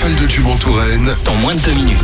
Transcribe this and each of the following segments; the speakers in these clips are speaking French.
rafale de tubes en Touraine dans moins de 2 minutes.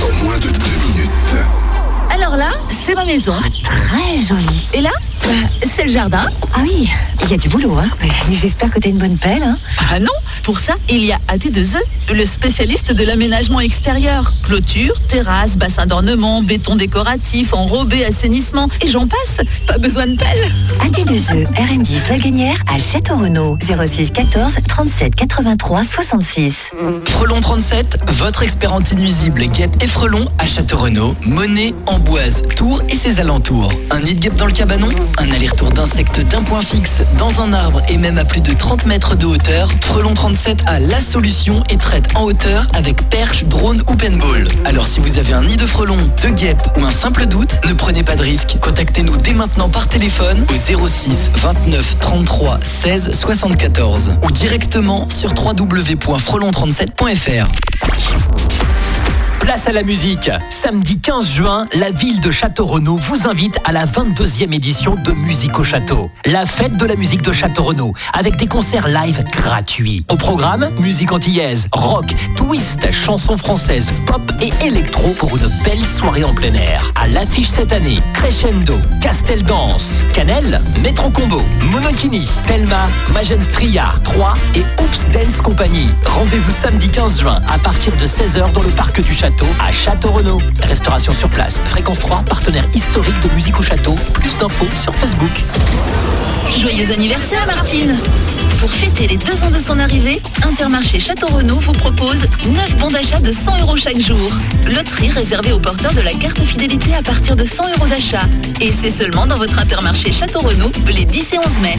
Alors là, c'est ma maison. Très jolie. Et là, c'est le jardin. Ah oui, il y a du boulot, hein. Mais j'espère que t'as une bonne pelle, hein. Ah non, pour ça, il y a AT2E, le spécialiste de l'aménagement extérieur. Clôture, terrasse, bassin d'ornement, béton décoratif, enrobé, assainissement, et j'en passe. Pas besoin de pelle. AT2E, RN10 La Gagnère à Château-Renaud. 06 14 37 83 66. Frelon 37, votre expert anti-nuisible guêpes et frelons à Château-Renaud, Monet, Amboise, Tours et ses alentours. Un nid de guêpe dans le cabanon, un aller-retour d'insectes d'un point fixe dans un arbre et même à plus de 30 mètres de hauteur. Frelon 37 a la solution et traite en hauteur avec perche, drone ou paintball. Alors si vous avez un nid de frelons, de guêpes ou un simple doute, ne prenez pas de risque. Contactez-nous dès maintenant par téléphone au 06 29 33 16 74 ou directement sur www.frelon37.fr. Place à la musique. Samedi 15 juin, la ville de Château-Renaud vous invite à la 22e édition de Musique au Château. La fête de la musique de Château-Renaud, avec des concerts live gratuits. Au programme, musique antillaise, rock, twist, chansons françaises, pop et électro pour une belle soirée en plein air. À l'affiche cette année, Crescendo, Castel Dance, Canel, Metro Combo, Monokini, Telma, Magenstria, 3 et Oops Dance Company. Rendez-vous samedi 15 juin à partir de 16h dans le parc du Château à Château-Renaud. Restauration sur place. Fréquence 3, partenaire historique de Musique au Château. Plus d'infos sur Facebook. Joyeux anniversaire Martine. Pour fêter les 2 ans de son arrivée, Intermarché Château-Renaud vous propose 9 bons d'achat de 100 € chaque jour. Loterie réservée aux porteurs de la carte fidélité à partir de 100 € d'achat. Et c'est seulement dans votre Intermarché Château-Renaud les 10 et 11 mai.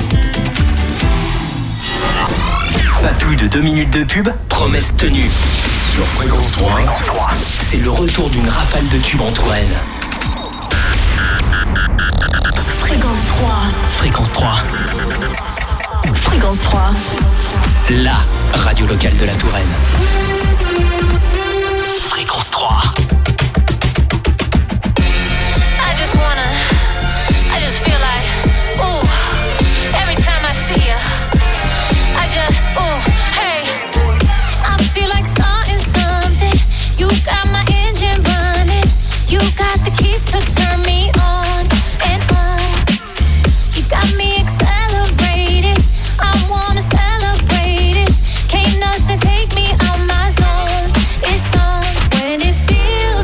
Pas plus de 2 minutes de pub, promesse tenue. sur Fréquence 3. C'est le retour d'une rafale de tubes en Touraine. Fréquence 3. Fréquence 3. Fréquence 3. La radio locale de la Touraine. Fréquence 3. I just feel like, ooh, every time I see ya, I just, ooh, hey, I feel like starting something. You got my engine running. You got the keys to turn me on and on. You got me accelerated. I wanna celebrate it. Can't nothing take me out my zone. It's on when it feels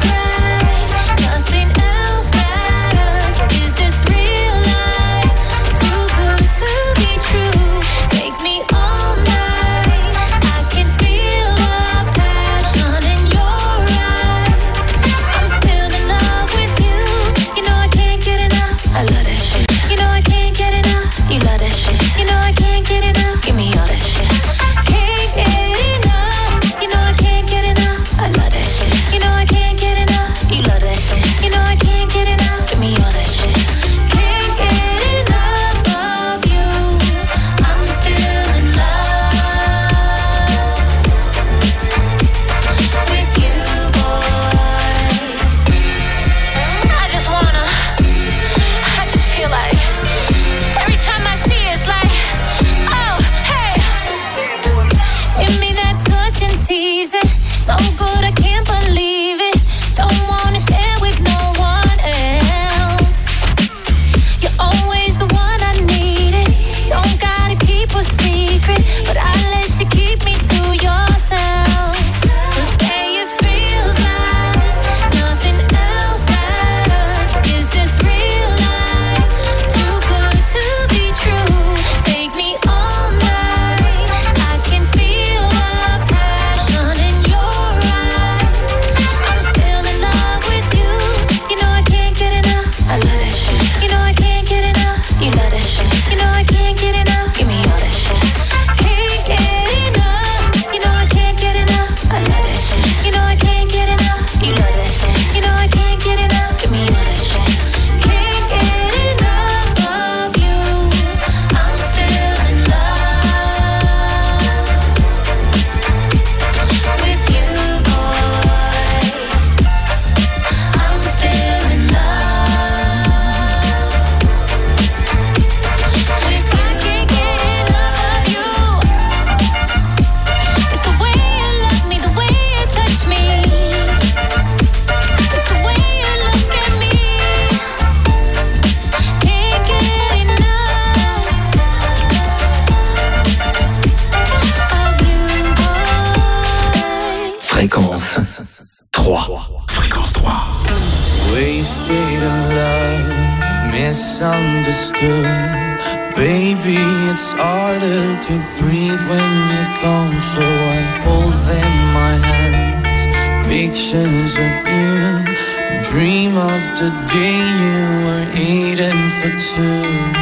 misunderstood. Baby, it's harder to breathe when you're gone, so I hold in my hands pictures of you and dream of the day you were eating for two.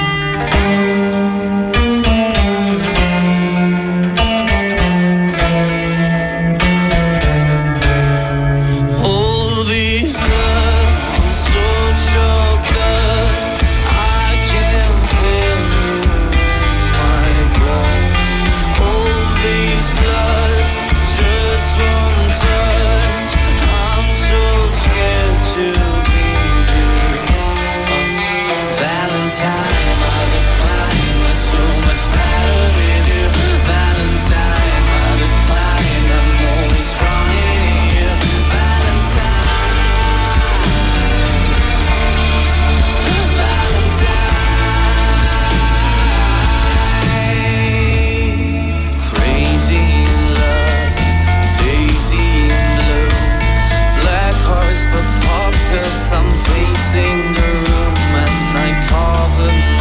I'm pacing the room and I carve them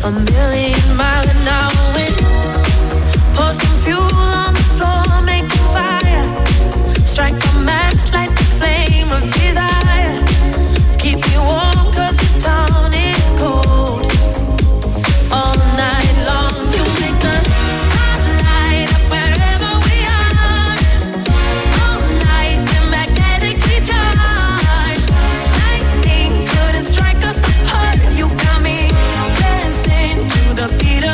a million miles an hour wind. Pour some fuel on the floor, make a fire. Strike a match, light the flame of desire. Keep me warm 'cause the town is cold. All night long you make the spotlight up wherever we are. All night we're magnetically charged. Lightning couldn't strike us apart. You got me dancing to the beat of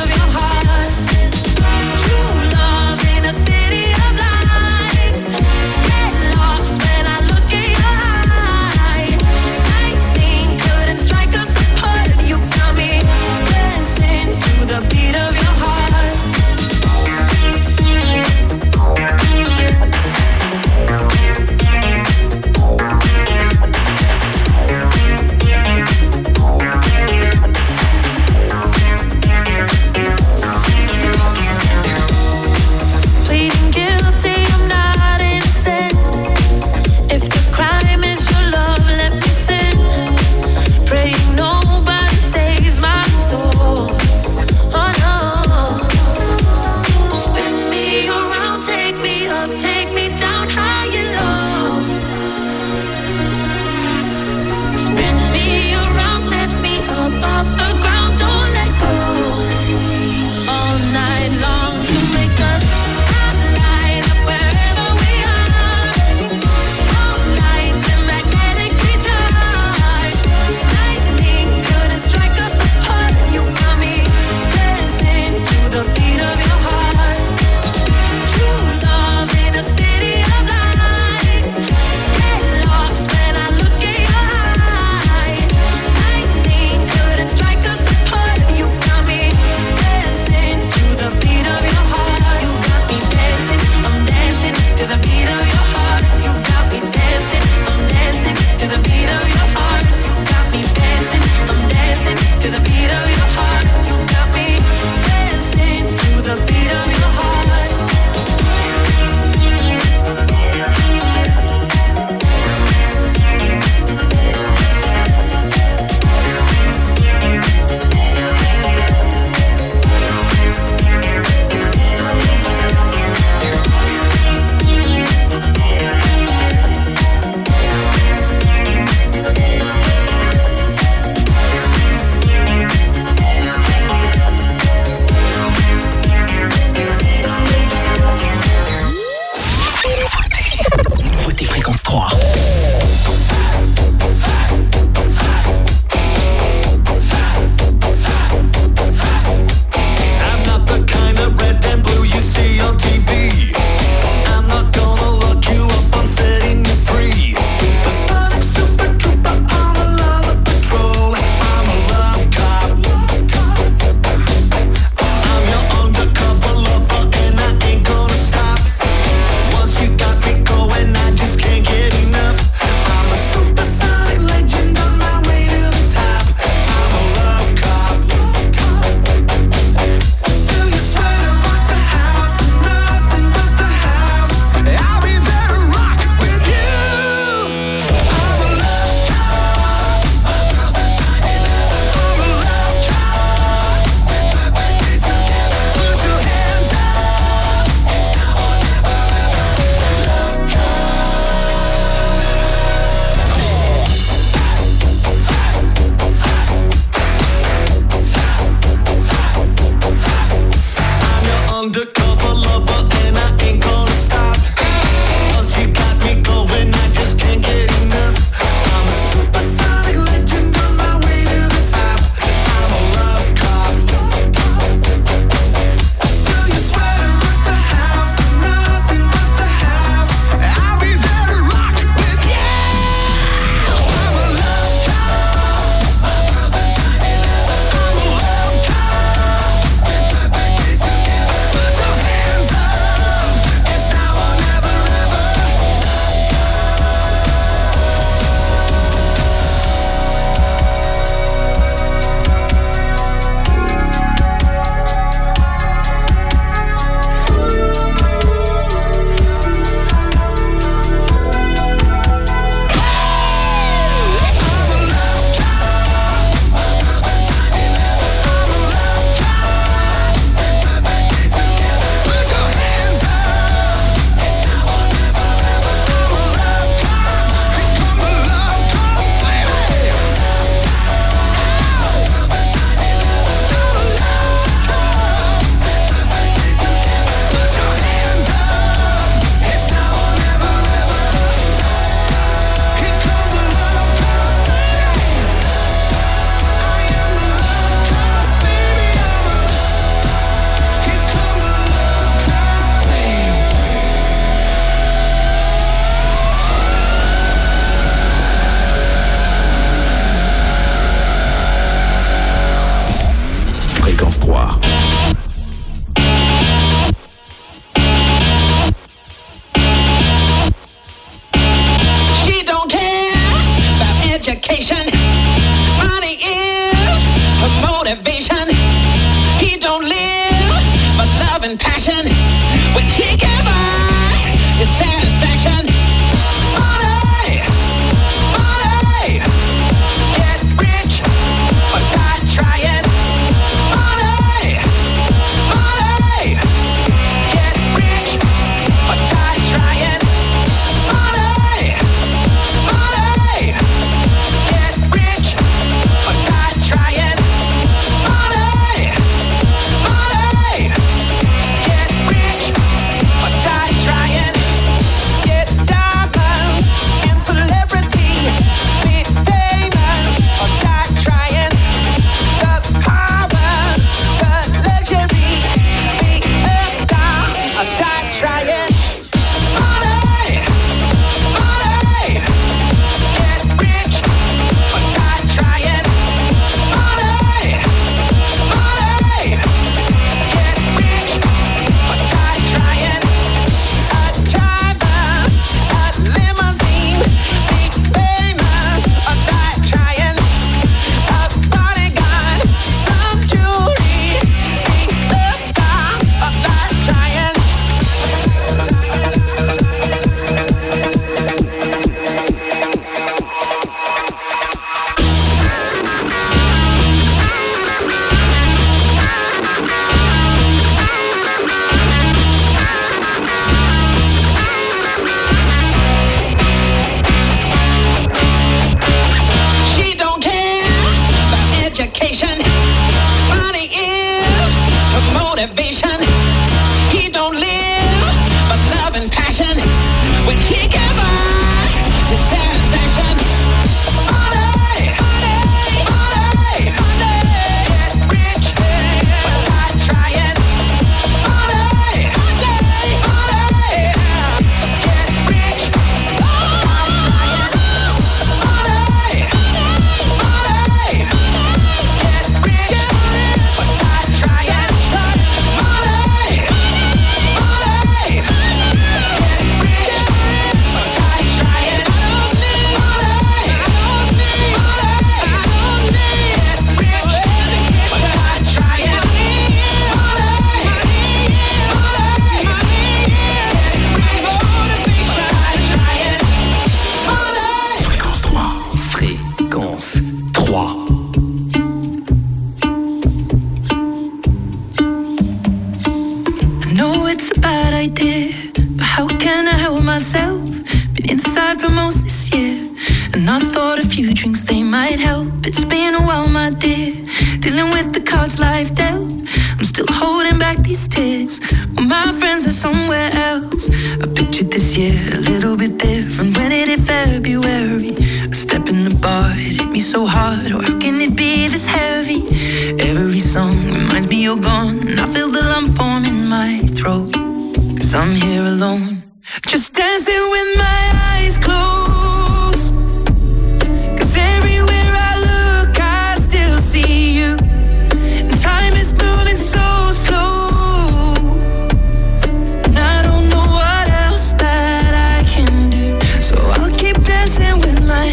dear, but how can I help myself? Been inside for most this year, and I thought a few drinks they might help. It's been a while, my dear, dealing with the cards life dealt. I'm still holding back these tears, well, my friends are somewhere else. I pictured this year a little bit different when it hit February. A step in the bar, it hit me so hard, oh how can it be this heavy? Every song reminds me you're gone, and I feel the lump form in my throat, 'cause I'm here alone, just dancing with my eyes closed. 'Cause everywhere I look I still see you, and time is moving so slow, and I don't know what else that I can do. So I'll keep dancing with my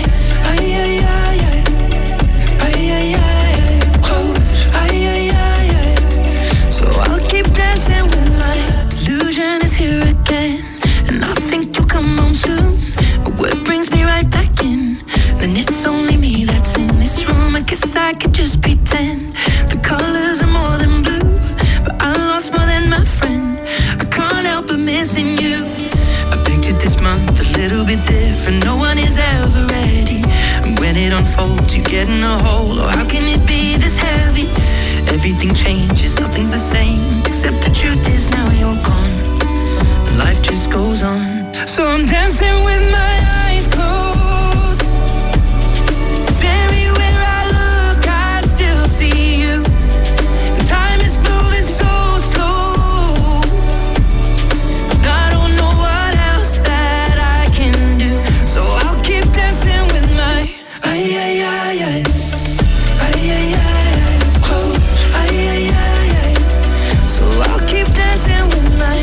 so I'll keep dancing with my delusion is here again, and I think you'll come home soon. But what brings me right back in? Then it's only me that's in this room. I guess I could just pretend the colors are more than blue, but I lost more than my friend. I can't help but missing you. I pictured this month a little bit different. No one is ever ready, and when it unfolds you get in a hole. Oh, how can it be this heavy? Everything changes, nothing's the same, except the truth is now you're gone. Life just goes on, so I'm dancing with my eyes closed. 'Cause everywhere I look I still see you, and time is moving so slow, and I don't know what else that I can do. So I'll keep dancing with my closed. So I'll keep dancing with my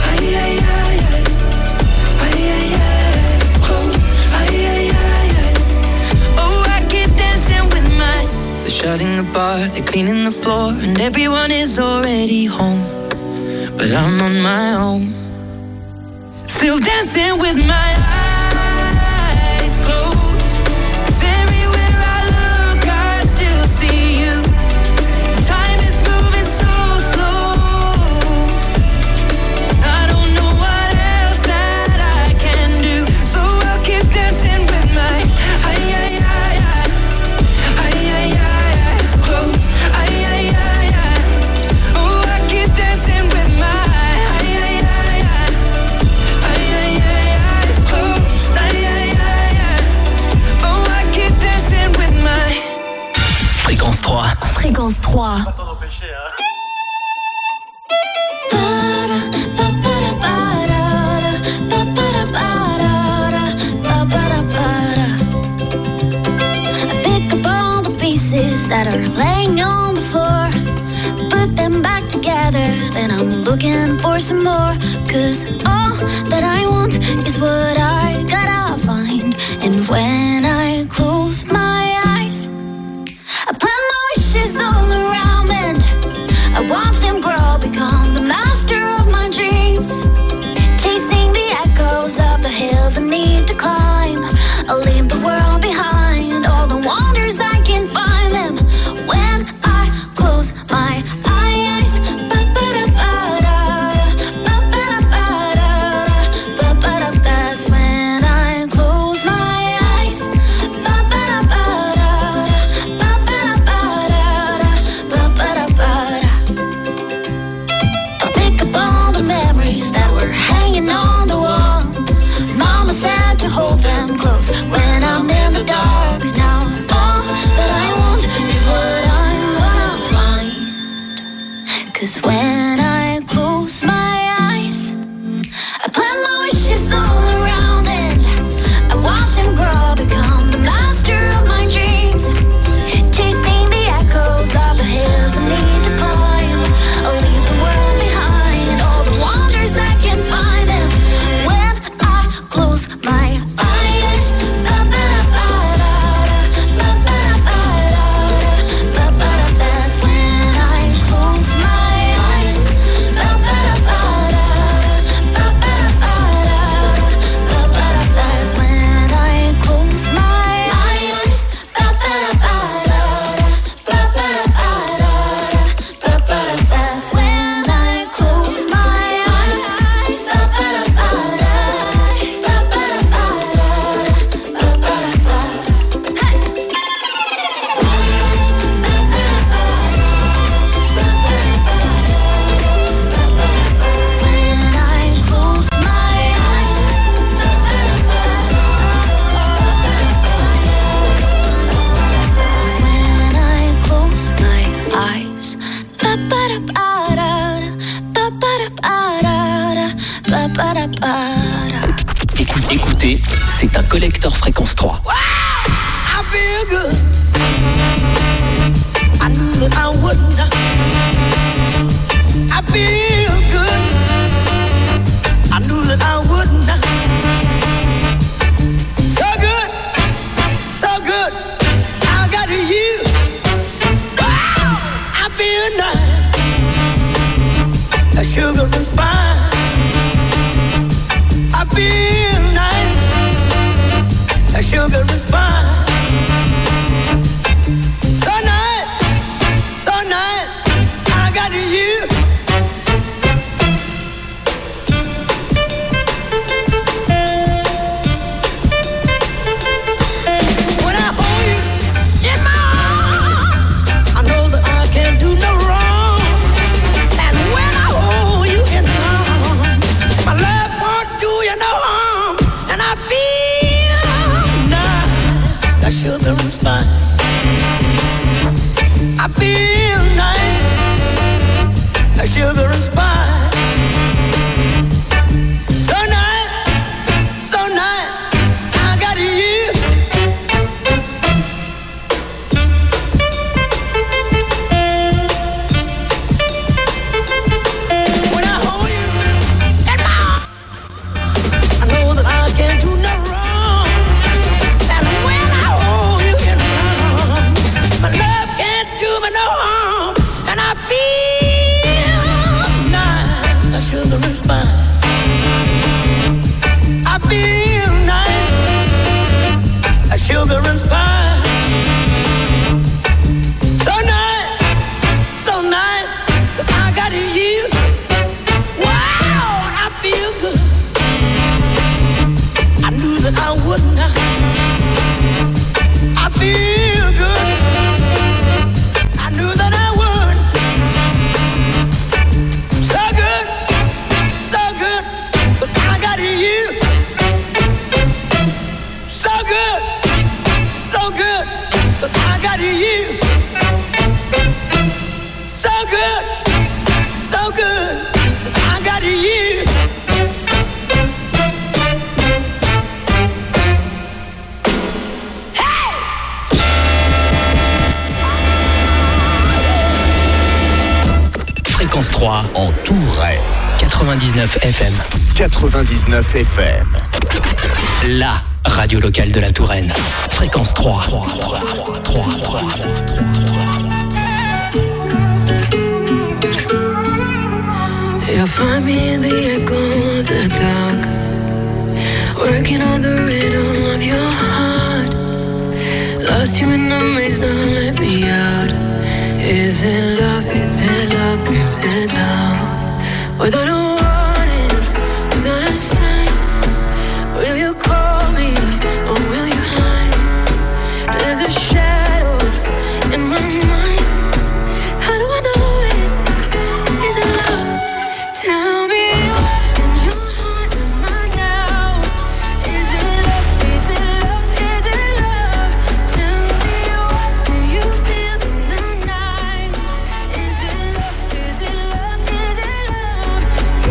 shutting the bar, they're cleaning the floor, and everyone is already home, but I'm on my own, still dancing with my eyes closed. 'Cause everywhere I look I still see you, time is moving so slow, I don't know what else that I can do. So I'll keep dancing with my Fréquence 3. That are laying on the floor, put them back together, then I'm looking for some more. 'Cause all that I want is what I gotta find, and when I close my eyes I plant my wishes all around, and I watch them grow, become the master of my dreams, chasing the echoes of the hills I need to climb. I'll leave the world behind, all the wonders I can find them when I close my eyes. That's when I close my eyes. I pick up all the memories that were hanging on the wall. Mama said to hold them close when I'm in the dark. Now all that I want is what I'm gonna find. 'Cause when I close my eyes I plant my wishes all around, and I watch them grow, become the master of my dreams, chasing the echoes of the hills I need to climb. I'll leave the world behind, all the wonders I can find them when I close my eyes. That's when I close my eyes. écoutez, c'est un collector Fréquence 3. Wow, I feel good. I knew that I wouldn't. I feel good. I knew that I wouldn't. So good, so good. I got you. Wow, I feel nice. A sugar and spice. I feel nice. A sugar and spice. So nice, so nice. I got you. When I hold you in my arms, I know that I can't do no wrong. And when I hold you in my arms, my love won't do you no harm. And I feel nice, that sugar and spice. I feel nice, that sugar and spice. So nice, so nice. I got you. When I hold you in my arms, I know that I can't do no wrong. And when I hold you in my arms, my love can't do me no harm. And I feel nice, that sugar and spice. I feel nice, that sugar and spice. So nice, so nice, that I got you. Wow, and I feel good. I knew that I wouldn't. I feel good. I knew that I would. So good, so good, but I got you. So good, so good, but I got you. So good, so good, but I got you. Fréquence 3 En Touraine. 99 FM. 99 FM. La radio locale de la Touraine. Fréquence 3. You'll find me in the echo of the dark, working on the rhythm of your heart. Lost you in the maze, now let me out. Is it love, is it love, is it love? Without a warning, without a sign, will you call me or will you hide? There's a shadow in my mind. How do I know it? Is it love? Tell me what in your heart am I now? Is it love? Is it love? Is it love? Tell me what do you feel in the night? Is it love? Is it love? Is it love?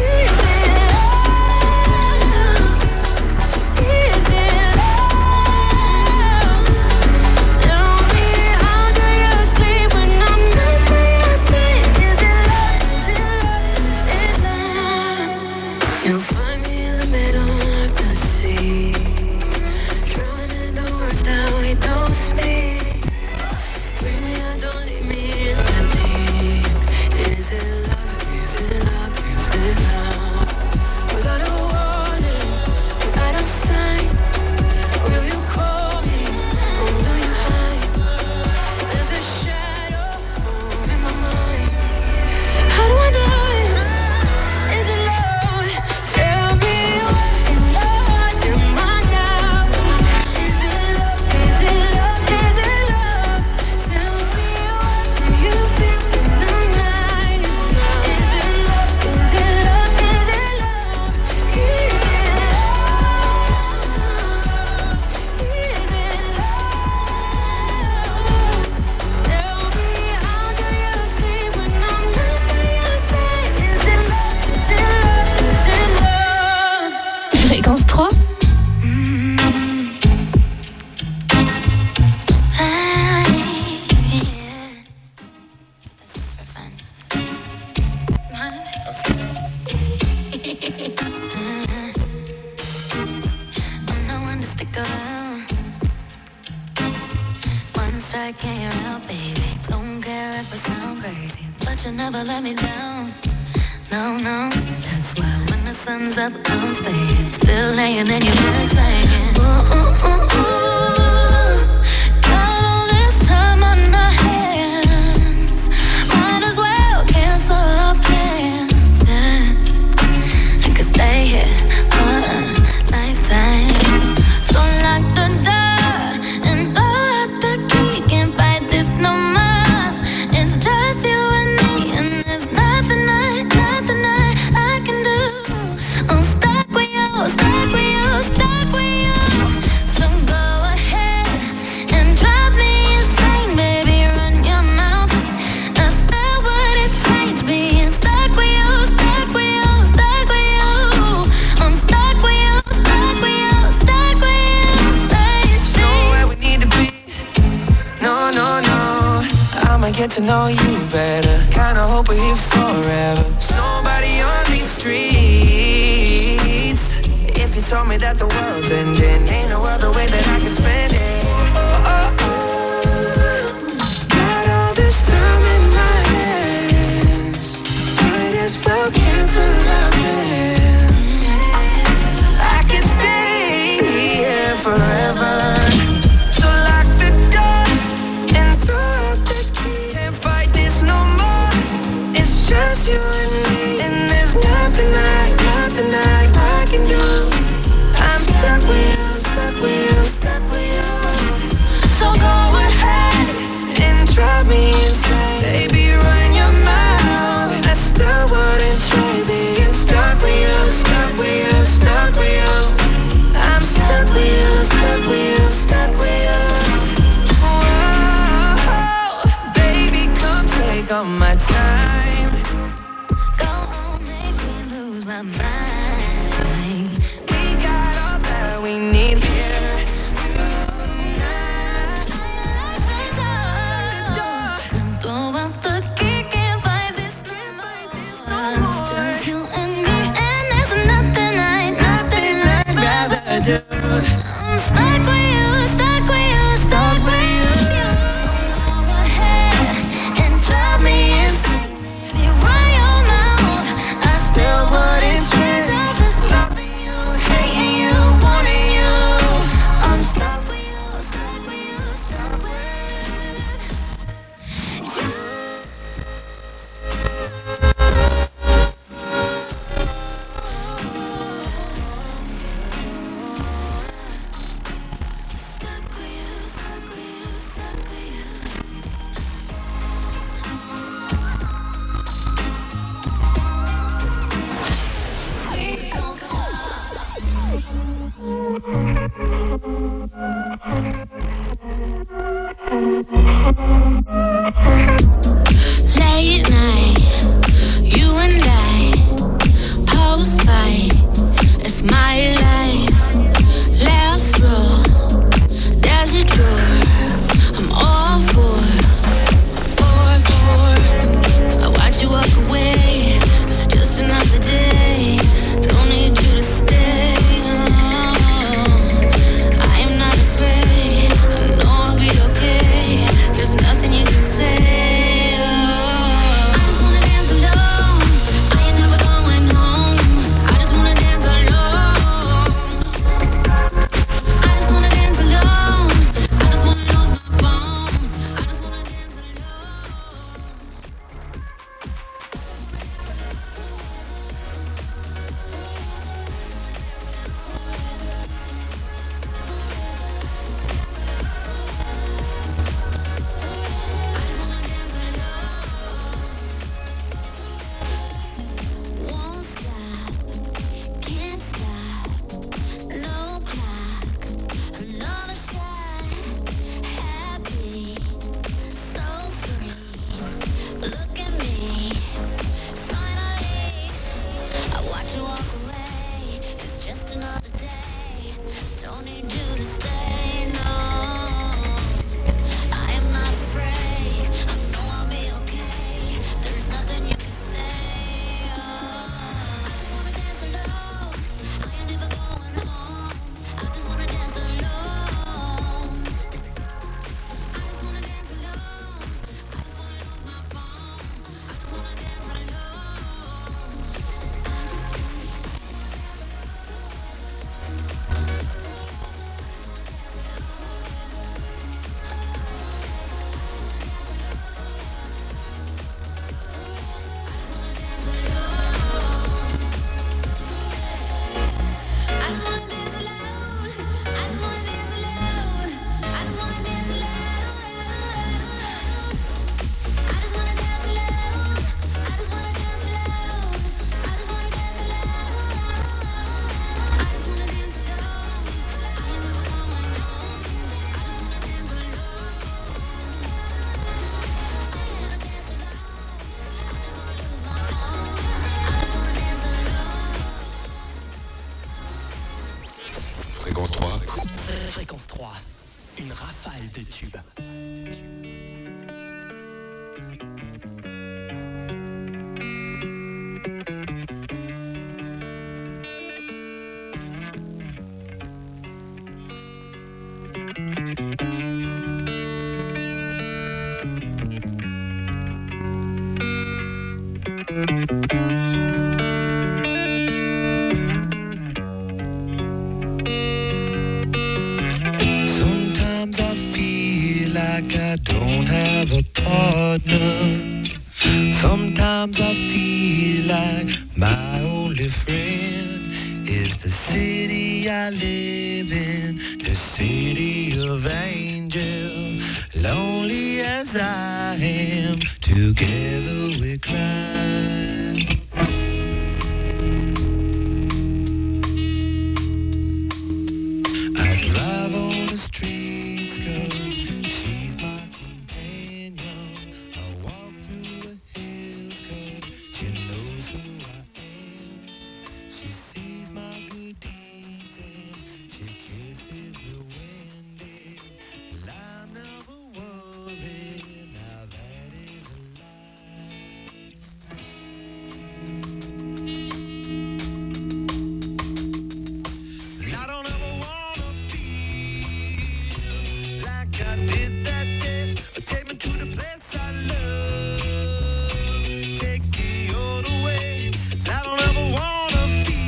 life would sound crazy, but you never let me down. No, no, that's why when the sun's up, I'm staying, still laying in your bed saying, ooh, ooh, ooh, ooh. Got all this time on our hands, might as well cancel our plans. Yeah, I could stay here for a lifetime. So lock the door and throw out the key. Can't fight this no more. It's just you and me, and there's nothing I can do. I'm stuck with you, stuck with you, stuck with you. So go ahead and drive me insane, baby. Run your mouth. I still wouldn't change being stuck with you, stuck with you, stuck with you. I'm stuck with you, stuck with you, stuck with you, baby. Nowhere we need to be. No, no, no. I'ma get to know you better. Kinda hope we're here forever. There's nobody on these streets. If you told me that the world's ending, ain't no other way that I can spend it. Oh, oh, oh. Got all this time in my hands. Might as well cancel our plans. I can stay here forever. So lock the door and throw out the key. Can't fight this no more. It's just you and me, and there's nothing I can do. I'm stuck with you, stuck with you, stuck with you. So go ahead and drive me insane, baby. Run your mouth. I still wouldn't trade being stuck with you, stuck with you, stuck with you. I'm stuck with you, stuck with you, stuck with you. Whoa, baby, come take all my time. Go on, make me lose my mind. We got all that we need here tonight. And throw out the key, can't fight this no more. It's just you and me, and there's nothing I'd rather do. I'm stuck with you, stuck with you, stuck with you. Go ahead and drive me insane. Baby, run your mouth. I still wouldn't change. des tubes. Sometimes I feel like I don't have a partner. Sometimes I feel like my only friend is the city I live in, the city of angels. Lonely as I am, together we cry. I drive on the streets 'cause she's my companion. I walk through the hills 'cause she knows who I am. She sees my good deeds and she kisses me when and I never worry. Now that is a lie. And I don't ever wanna feel like I did that day. Take me to the place I love. Take me all the way. I don't ever wanna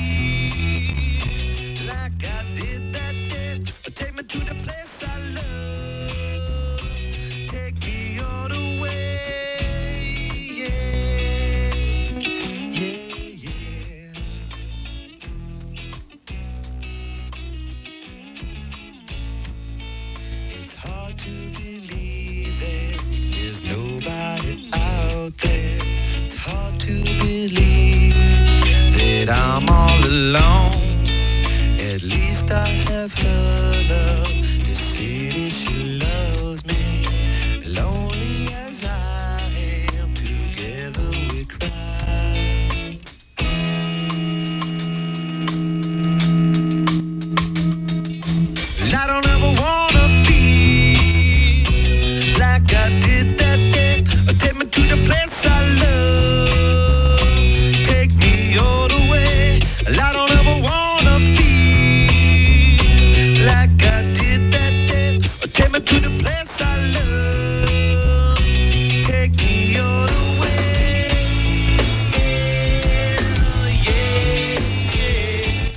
feel like I did that day. Take me to the place I love. Take me all the way. Yeah, yeah, yeah. It's hard to believe that there's nobody out there. It's hard to believe that I'm all alone. At least I have her love. The city, she loves me. Lonely as I am, together we cry. And I don't ever wanna feel like I did that day. Take me to the place I love. Take me all the way. And I don't ever wanna feel like I did that day. Take me to the place I love. Take me all the way. Yeah, yeah, yeah.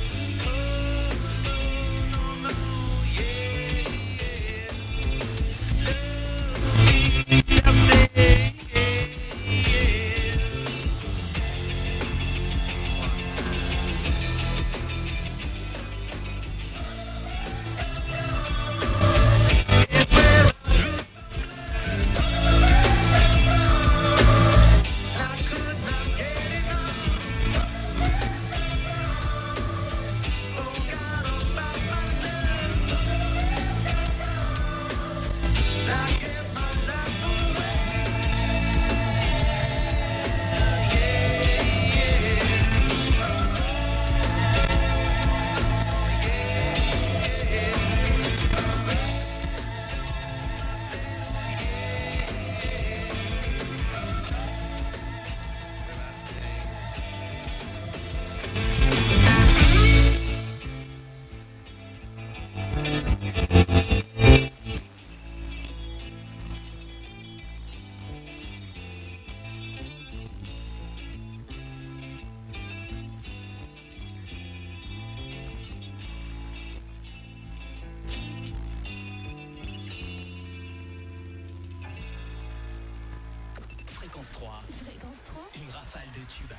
Fréquence 3. Une rafale de tubes.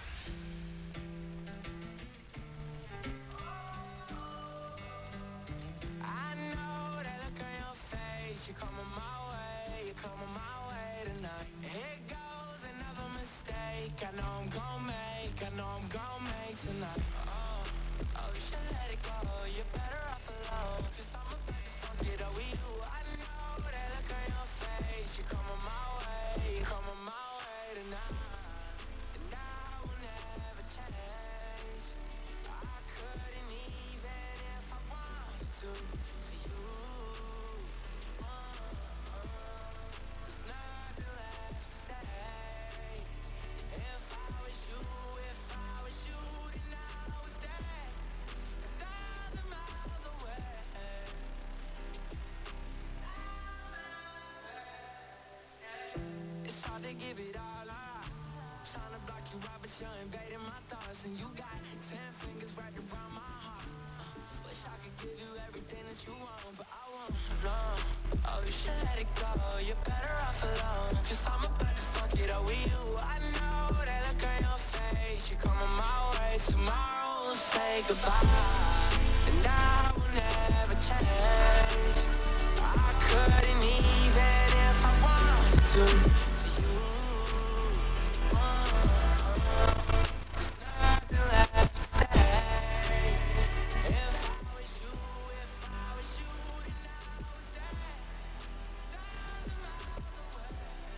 I know that look on your face. You're coming my way. You're coming my way tonight. Here goes another mistake. I know I'm gonna make. I know I'm gonna make tonight. Oh, you should let it go. You're better off alone. 'Cause I'm about to fuck it up with you. I know that look on your face. You're coming my way. You're coming my way tonight. And I will never change. I couldn't even if I wanted to. For you. to give it all up. Trying to block you out, but you're invading my thoughts. And you got 10 fingers wrapped around my heart. Wish I could give you everything that you want, but I won't. No, oh, you should let it go. You're better off alone. Cause I'm about to fuck it up with you. I know that look on your face. You're coming my way. Tomorrow we'll say goodbye. And I will never change. I couldn't even if I wanted to. For you, there's nothing left to say. If I was you, then I was there. Thousand miles away.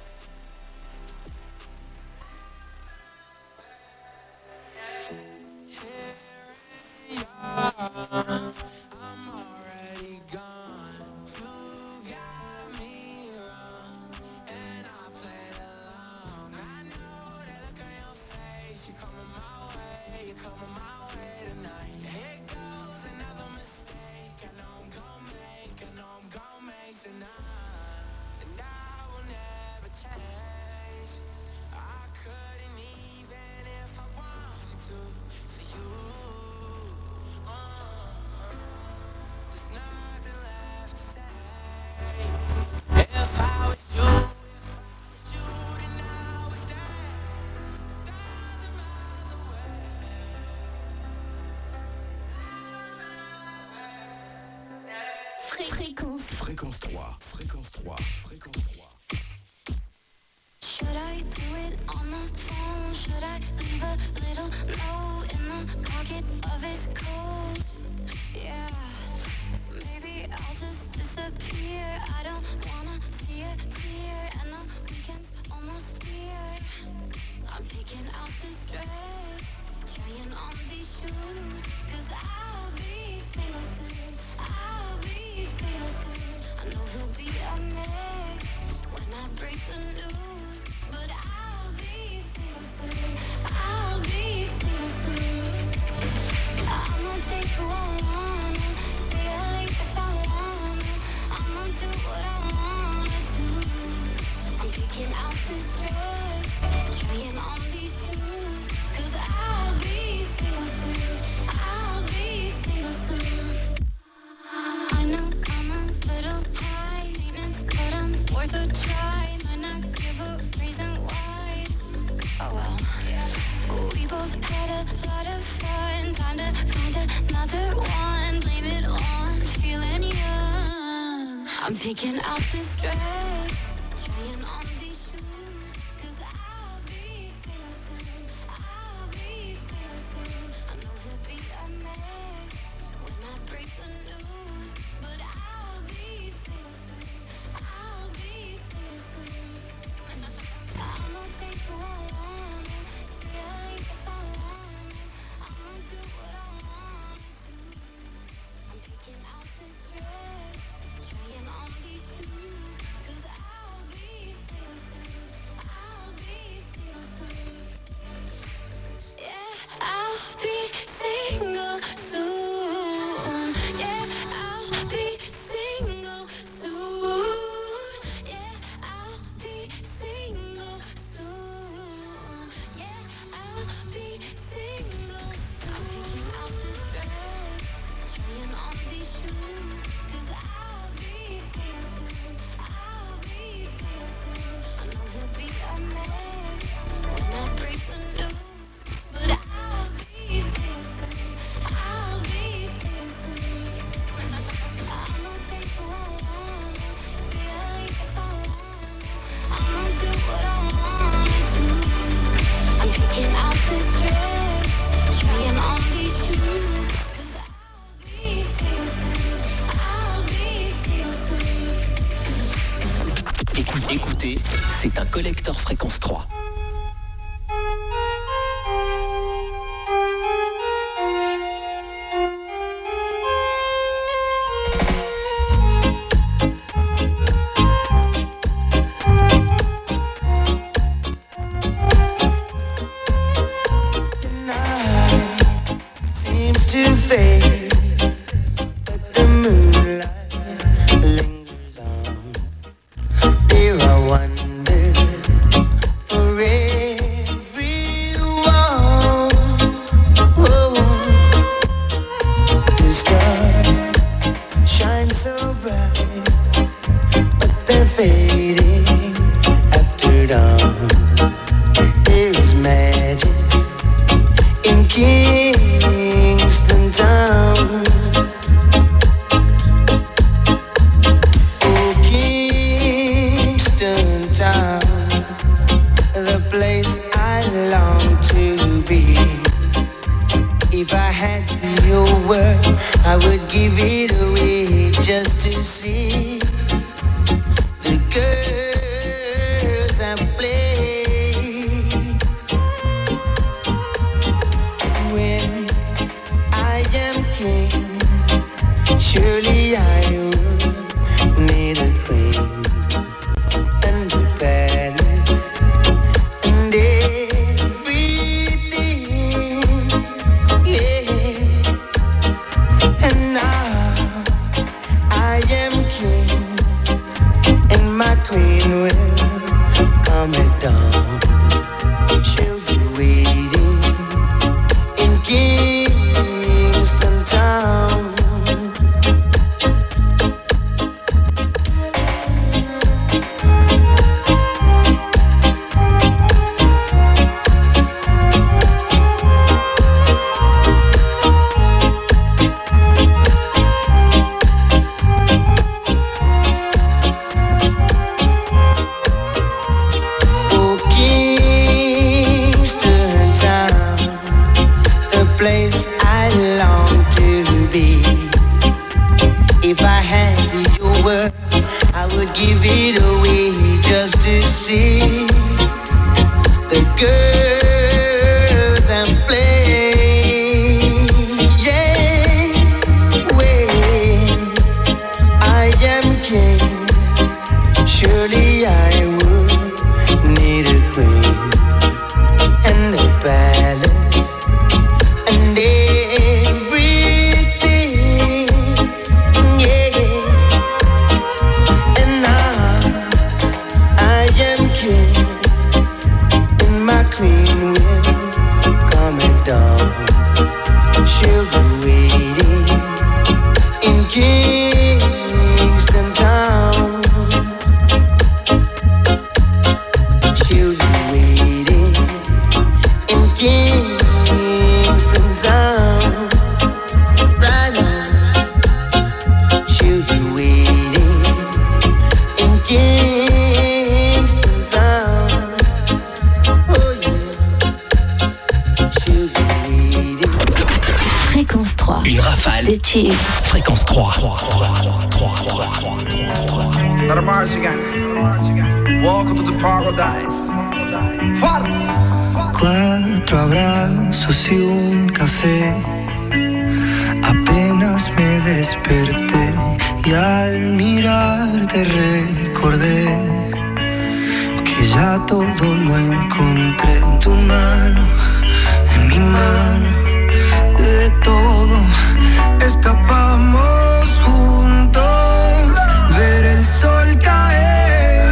Here in your arms, I'm already gone. You got me wrong, and I played along. I know that look on your face. You're coming my way, you're coming my way tonight. Here goes another mistake. I know I'm gonna make tonight. And I will never change. I couldn't even if I wanted to. For you, there's nothing left to say. If I was you, then I was there. 1,000 miles away. Fréquence 3. Fréquence 3. Fréquence 3. Should I do it on the phone? Should I leave a little note in the pocket of his coat? Yeah, maybe I'll just disappear. I don't wanna see a tear, and the weekend's almost here. I'm picking out this dress, trying on these shoes, 'cause I'll be single soon. I'll be single soon. I know he'll be a mess when I break the news, but I'll be single soon. I'll be single soon. I'ma take who I wanna, stay late if I wanna. I'ma do what I wanna do. I'm picking out this dress, trying on these shoes, 'cause I'll be single soon. I'll be single soon. I know I'm a little high maintenance, but I'm worth a try. Might not give a reason why. Oh well, we both had a lot of fun. Time to find another one. Blame it on feeling young. I'm picking out this dress, trying on these shoes, 'cause I'll be single soon. I'll be single soon. I know he'll be a mess when I break the news, but I'll be single soon. I'll be single soon. I'ma take who I wanna, stay late if I wanna. I'ma do what I wanna do. I'm picking out this dress, trying on these shoes, 'cause I'll be single soon. I'll be single soon. Yeah, I'll be single soon. Yeah, I'll be single soon. Yeah, I'll be single soon. Yeah, I'll be single. I'm picking out this dress, trying on these shoes, 'cause I'll be single soon. I'll be single soon. I know he'll be a mess when I break the news, but I'll be single soon. I'll be single soon. I'ma take who I wanna, stay late if I wanna. I'ma do what I wanna do. I'm picking out this dress, trying on these shoes, 'cause I'll be single soon. I'll be single soon. Écoutez, c'est un collector fréquence 3. Seems to fade, but the moonlight lingers on. Here I wonder it on. There's magic in Kingston Town. Oh, Kingston Town, the place I long to be. If I had your word, I would give it away just to see the girls I play. When I am king, surely I would need a queen and a palace and everything, yeah. And now I am king, and my queen will come at dawn. She'll be waiting in Kingston Town. Oh, Kingston Town, the place I long to be. If I had your word, I would give it away just to see the girls and play. Yeah, when I am king, surely I would need a queen and a palace and everything, yeah. And now I am king, and my queen will come at dawn. She'll be waiting in Kingston Town. She'll be waiting in Kingston Town. Right now, she'll be waiting in Kingston Town. Oh yeah, she'll be waiting. Fréquence 3. Une rafale. Des tubes. Fréquence 3. Let Mars again. Welcome to the paradise. Far. 4 abrazos y un café. Apenas me desperté y al mirarte recordé que ya todo lo encontré en tu mano, en mi mano. De todo escapamos juntos, ver el sol caer.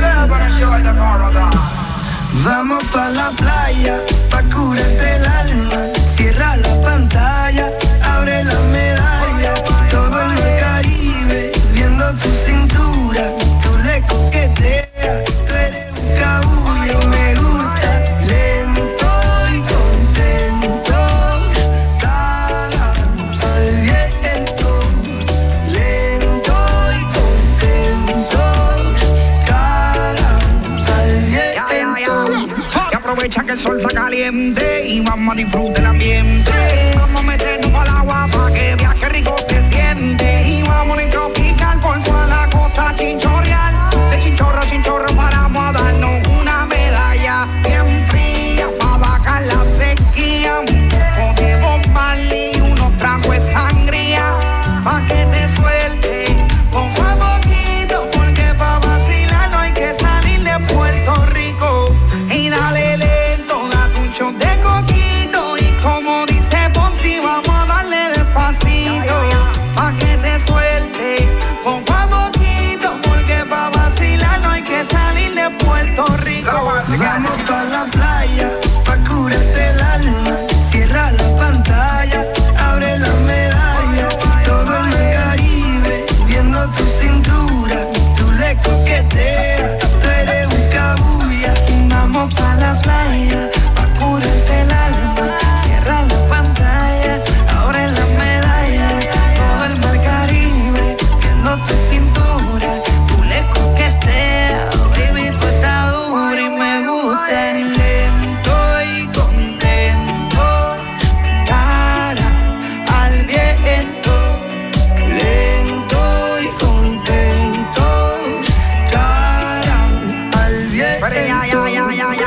Vamos pa' la playa, pa' curarte el alma. Cierra la pantalla, abre la medalla. Todo en el Caribe, viendo tu cintura. Tú le coqueteas, tú eres un cabullo. Me gusta lento y contento. Cara al viento, lento y contento. Cara al viento. Y aprovecha que el sol está caliente y vamos a disfrutar el ambiente. Vamos a meternos al agua pa' que veas qué rico se siente. Y vamos a tropical por toda la costa chinchorreal. De chinchorro a chinchorro paramos a darnos una medalla bien fría pa' bajar la sequía. Un poco de Bob Marley y unos tragos de sangría pa' que te suelte poco a poquito, porque pa' vacilar no hay que salir de Puerto Rico. Y dale lento, date un shot de coquito. Y como dice Ponzi, vamos a darle despacito pa' que te suelte poco a poquito, porque pa' vacilar no hay que salir de Puerto Rico. Vamos pa' la playa, pa' curarte el alma. Cierra la pantalla, abre la medalla. Todo en el Caribe, viendo tu cintura. Tú le coqueteas, tú eres un cabulla.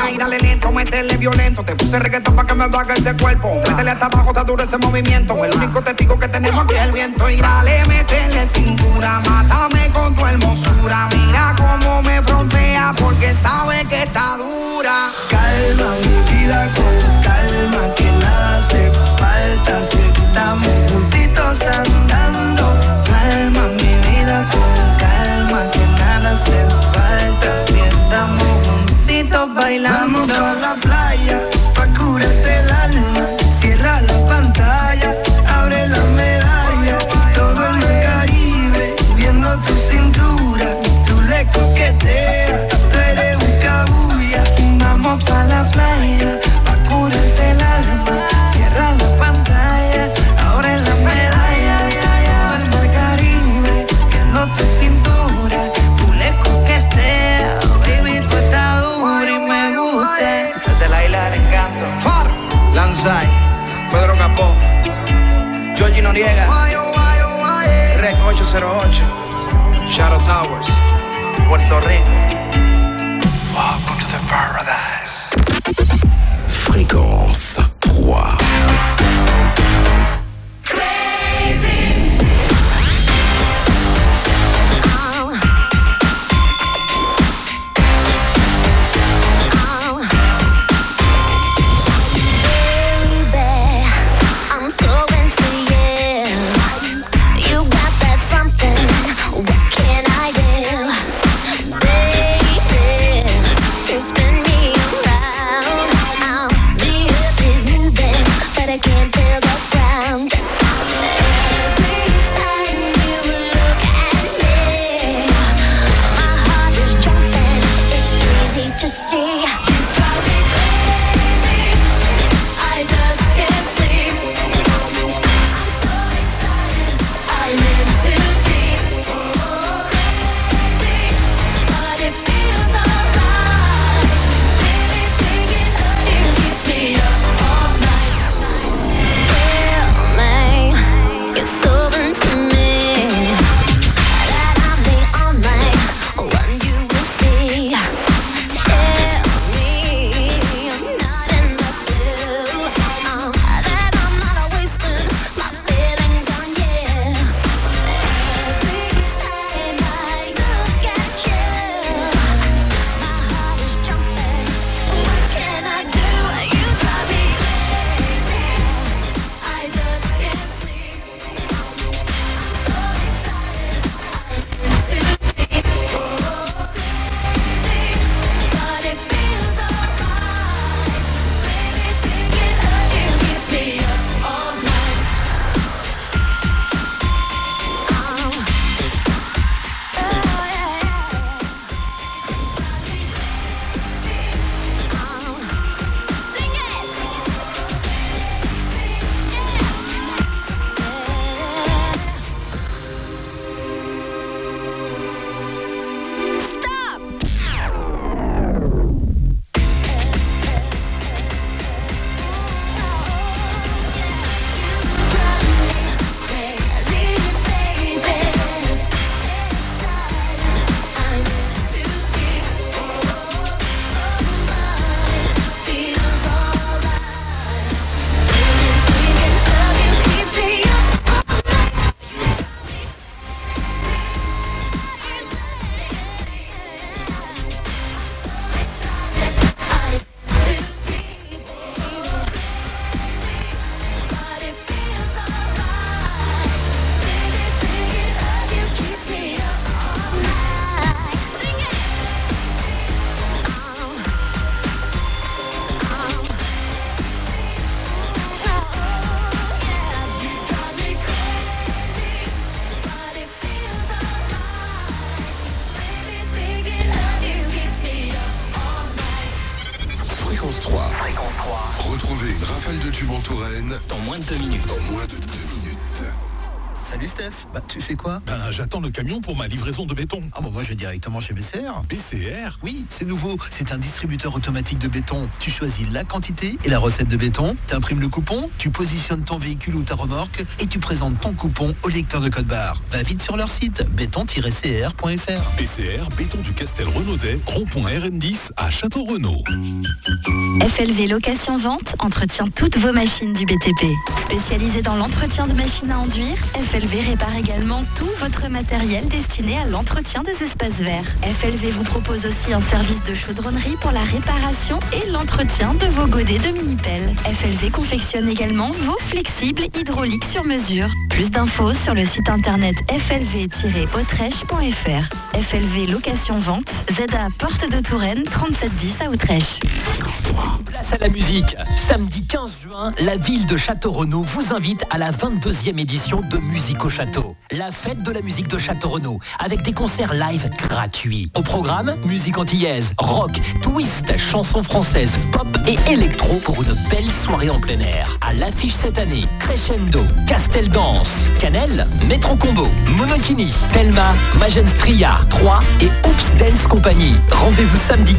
y dale lento, métele violento. Te puse reggaetón pa' que me baje ese cuerpo. Métele hasta abajo, está duro ese movimiento. El único testigo que tenemos aquí es el viento. Y dale, métele cintura, mátame con tu hermosura. Mira cómo me frontea porque sabe que está dura. Calma mi vida con calma, que nada hace falta si estamos juntitos andando. Calma mi vida con calma, que nada hace falta si estamos juntitos bailando. Vamos pa' la playa, pa' curarte el alma. Cierra la pantalla, abre la medalla. Todo en el Caribe, viendo tu cintura. Tú le coqueteas, tú eres un cabulla. Vamos pa' la playa, pa' curarte el alma. Cierra la pantalla, abre la medalla. Todo en el Caribe, viendo tu cintura. Tú le coqueteas, baby, tú estás dura y me gusta. Desde la isla del encanto. Far, Lanzai, Pedro Capó, Georgie Noriega, Rec 808, Shadow Towers, Puerto Rico. Welcome to the paradise. Fréquence 3. Retrouvez une rafale de tubes en Touraine dans moins de 2 minutes. Salut Steph, tu fais quoi? J'attends le camion pour ma livraison de béton. Ah bon, moi je vais directement chez BCR. BCR? Oui, c'est nouveau, c'est un distributeur automatique de béton. Tu choisis la quantité et la recette de béton, tu imprimes le coupon, tu positionnes ton véhicule ou ta remorque et tu présentes ton coupon au lecteur de code barre. Va vite sur leur site, béton-cr.fr. BCR, béton du Castel Renaudet, rond-point RN10 à Château-Renaud. FLV Location Vente entretient toutes vos machines du BTP. Spécialisé dans l'entretien de machines à enduire, FLV répare également tout votre matériel destiné à l'entretien des espaces verts. FLV vous propose aussi un service de chaudronnerie pour la réparation et l'entretien de vos godets de mini-pelle. FLV confectionne également vos flexibles hydrauliques sur mesure. Plus d'infos sur le site internet flv-autrèche.fr. FLV Location Vente, ZA Porte de Touraine, 3710 à Autrèche. Place à la musique. Samedi 15 juin, la ville de Château-Renaud vous invite à la 22e édition de Musique au Château. La fête de la musique de Château-Renaud, avec des concerts live gratuits. Au programme, musique antillaise, rock, twist, chansons françaises, pop et électro pour une belle soirée en plein air. À l'affiche cette année, Crescendo, Castel Dance, Canel, Metro Combo, Monokini, Thelma, Magenstria, 3 et Oops Dance Company. Rendez-vous samedi